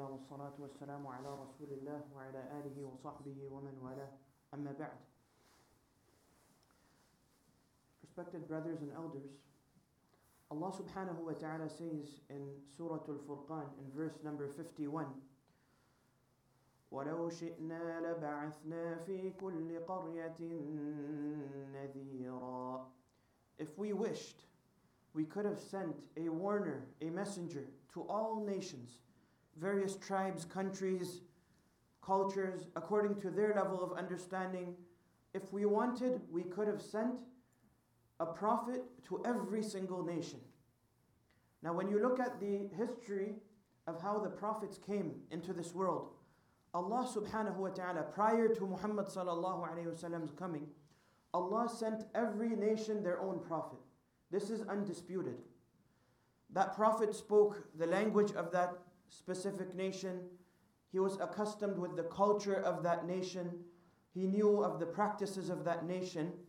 الله والصلاة والسلام على رسول الله وعلى آله وصحبه ومن والاه أما بعد. Respected brothers and elders, Allah subhanahu wa ta'ala says in Surah Al-Furqan in verse number 51, وَلَوْ شِئْنَا لَبَعَثْنَا فِي كُلِّ قَرْيَةٍ نَذِيرًا. If we wished, we could have sent a warner, a messenger to all nations, various tribes, countries, cultures, according to their level of understanding. If we wanted, we could have sent a prophet to every single nation. Now, when you look at the history of how the prophets came into this world, Allah subhanahu wa ta'ala, prior to Muhammad sallallahu alayhi wasallam's coming, Allah sent every nation their own prophet. This is undisputed. That prophet spoke the language of that specific nation. He was accustomed with the culture of that nation. He knew of the practices of that nation.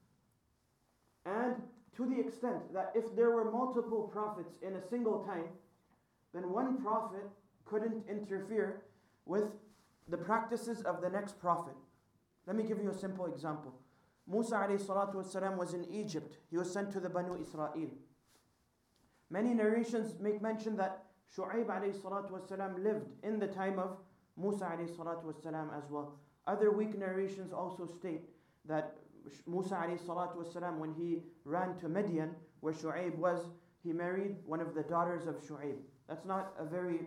And to the extent that if there were multiple prophets in a single time, then one prophet couldn't interfere with the practices of the next prophet. Let me give you a simple example. Musa alayhi salatu wasalam was in Egypt. He was sent to the Banu Israel. Many narrations make mention that Shu'aib alayhi salatu wasalam lived in the time of Musa alayhi salatu wasalam as well. Other weak narrations also state that Musa alayhi salatu wasalam, when he ran to Midian, where Shu'aib was, he married one of the daughters of Shu'aib. That's not a very,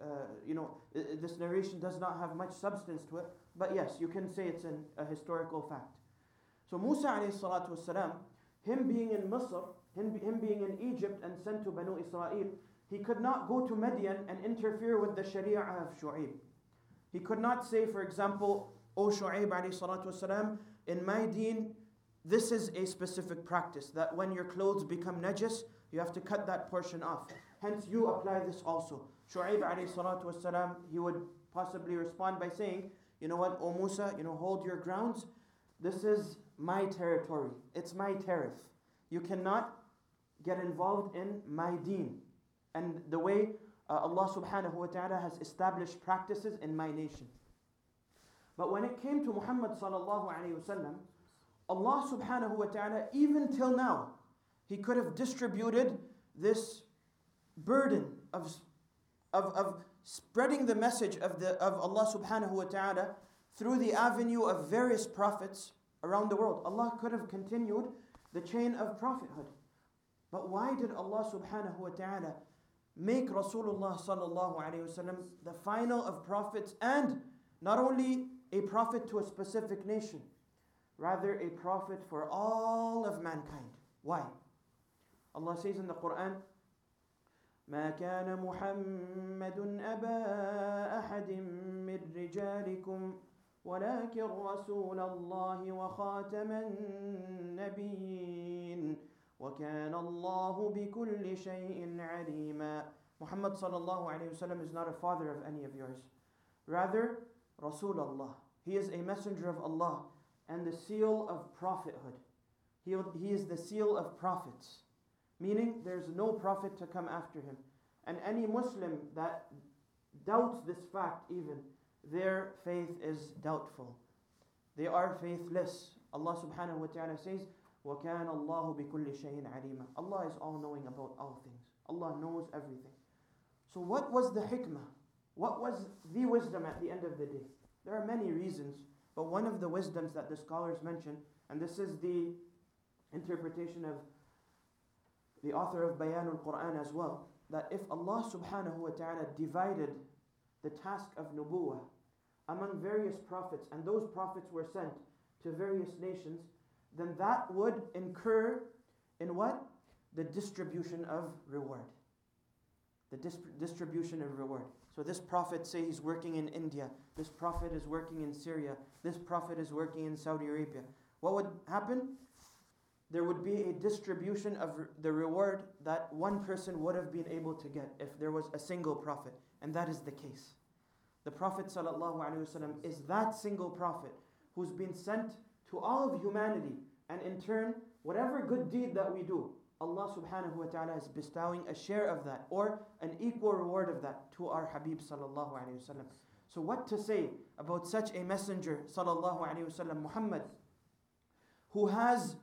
this narration does not have much substance to it, but yes, you can say it's a historical fact. So Musa alayhi salatu wasalam, him being in Misr, him being in Egypt and sent to Banu Israel, he could not go to Midian and interfere with the Sharia of Shu'aib. He could not say, for example, O Shu'aib alayhi salatu wasalam, in my deen, this is a specific practice, that when your clothes become najis, you have to cut that portion off. Hence, you apply this also. Shu'aib alayhi salatu wasalam, he would possibly respond by saying, you know what, O Musa, hold your grounds. This is my territory. It's my tariff. You cannot get involved in my deen and the way Allah subhanahu wa ta'ala has established practices in my nation. But when it came to Muhammad sallallahu alayhi wasallam, Allah subhanahu wa ta'ala, even till now, He could have distributed this burden of spreading the message of Allah subhanahu wa ta'ala through the avenue of various prophets around the world. Allah could have continued the chain of prophethood. But why did Allah subhanahu wa ta'ala make Rasulullah sallallahu alayhi wasallam the final of prophets, and not only a prophet to a specific nation, rather a prophet for all of mankind? Why? Allah says in the Quran, ما كان محمد أبا أحد من رجالكم ولكن رسول الله وخاتم النبيين وكان الله بكل شيء عليما. Muhammad sallallahu alayhi wasallam is not a father of any of yours. Rather, Rasulullah. He is a messenger of Allah and the seal of prophethood. He is the seal of prophets. Meaning, there's no prophet to come after him. And any Muslim that doubts this fact even, their faith is doubtful. They are faithless. Allah subhanahu wa ta'ala says, وَكَانَ اللَّهُ بِكُلِّ شَيْءٍ عَلِيمًا. Allah is all-knowing about all things. Allah knows everything. So what was the hikmah? What was the wisdom at the end of the day? There are many reasons, but one of the wisdoms that the scholars mention, and this is the interpretation of the author of Bayan al-Quran as well, that if Allah subhanahu wa ta'ala divided the task of nubuwah among various prophets, and those prophets were sent to various nations, then that would incur in what? The distribution of reward. The distribution of reward. So this prophet, say he's working in India, this prophet is working in Syria, this prophet is working in Saudi Arabia. What would happen? There would be a distribution of the reward that one person would have been able to get if there was a single prophet. And that is the case. The Prophet ﷺ is that single prophet who's been sent to all of humanity. And in turn, whatever good deed that we do, Allah subhanahu wa ta'ala is bestowing a share of that or an equal reward of that to our Habib sallallahu alayhi wasallam. So what to say about such a messenger sallallahu alayhi wasallam, Muhammad, who has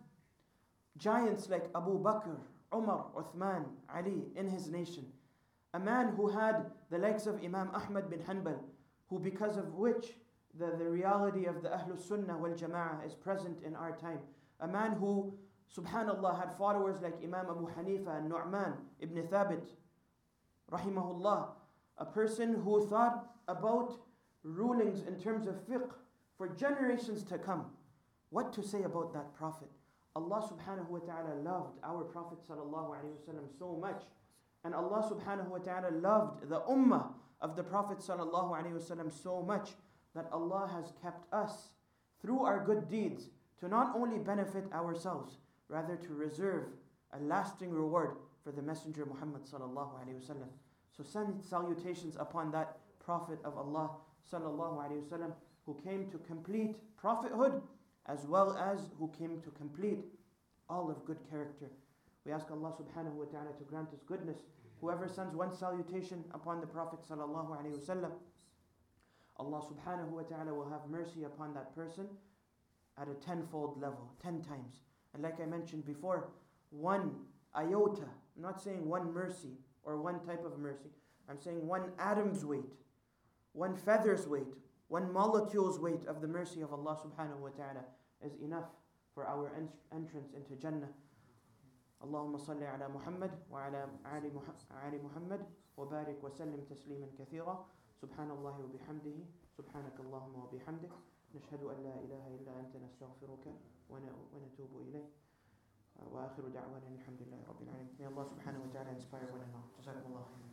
giants like Abu Bakr, Umar, Uthman, Ali in his nation. A man who had the likes of Imam Ahmad bin Hanbal, who because of which the reality of the Ahlul Sunnah wal Jama'ah is present in our time. A man who, subhanallah, had followers like Imam Abu Hanifa and Nu'man ibn Thabit, rahimahullah. A person who thought about rulings in terms of fiqh for generations to come. What to say about that Prophet? Allah subhanahu wa ta'ala loved our Prophet sallallahu alayhi wasallam so much. And Allah subhanahu wa ta'ala loved the ummah of the Prophet sallallahu alayhi wasallam so much that Allah has kept us through our good deeds to not only benefit ourselves, rather to reserve a lasting reward for the Messenger Muhammad sallallahu alayhi wasallam. So send salutations upon that Prophet of Allah sallallahu alayhi wasallam who came to complete prophethood as well as who came to complete all of good character. We ask Allah subhanahu wa ta'ala to grant us goodness. Whoever sends one salutation upon the Prophet sallallahu alayhi wasallam, Allah subhanahu wa ta'ala will have mercy upon that person at a tenfold level, 10 times. And like I mentioned before, one iota, I'm not saying one mercy or one type of mercy, I'm saying one atom's weight, one feather's weight, one molecule's weight of the mercy of Allah subhanahu wa ta'ala is enough for our entrance into Jannah. اللهم صل على محمد وعلى آل محمد وبارك وسلم تسليما كثيرا سبحان الله وبحمده سبحانك اللهم وبحمدك نشهد أن لا إله إلا أنت نستغفرك ونتوب إليك وآخر دعوانا الحمد لله رب العالمين. May Allah subhanahu wa ta'ala inspire one and all. جزاكم الله خيرا.